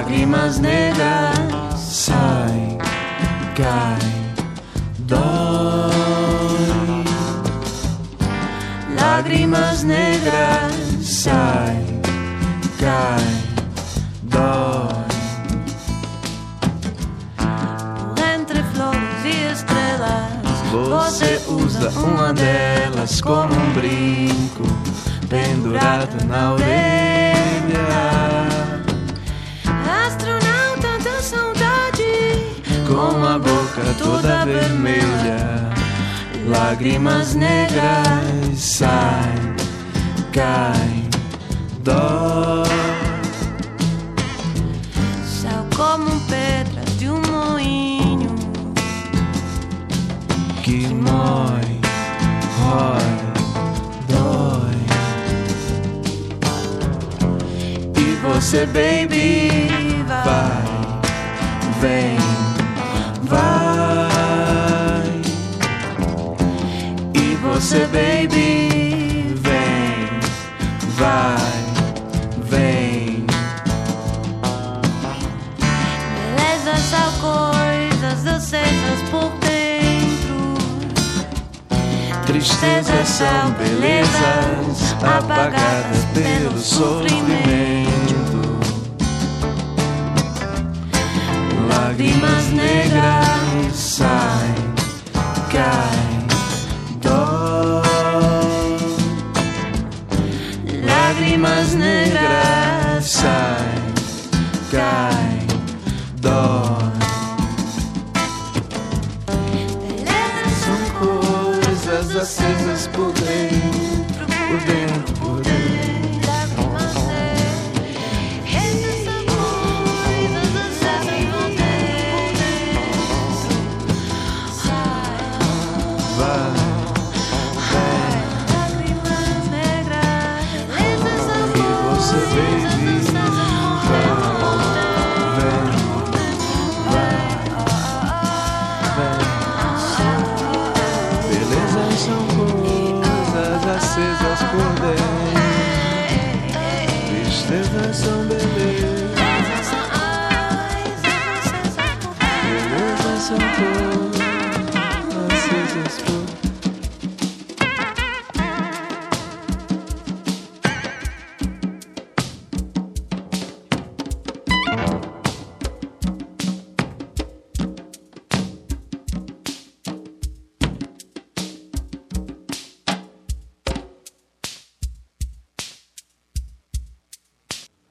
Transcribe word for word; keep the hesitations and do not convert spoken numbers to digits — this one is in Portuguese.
lágrimas negras, sai, cai, dói. Lágrimas negras, sai, cai, dói. Por entre flores e estrelas, você usa uma delas como um brinco pendurado na orelha. Astronauta da saudade, com a boca toda vermelha. Lágrimas negras, sai, cai, dói. céu como um pedra de um moinho que mói, rói, dói. E você, baby, vai, vem, vai. E você, baby, vem, vai, vem. Belezas são coisas acesas por dentro, Tristezas são belezas apagadas pelo sofrimento. Lágrimas negras, sai, cai, dói. Lágrimas negras, sai, cai, dói. belezas São coisas acesas por dentro, por dentro, por dentro. lágrimas negras, essas são coisas acesas por dentro. Vai, vem. Lágrimas negras, belezas são E você, baby, vai, vem, vai, vem. Belezas são coisas acesas por dentro. Tristezas são belezas. Belezas são coisas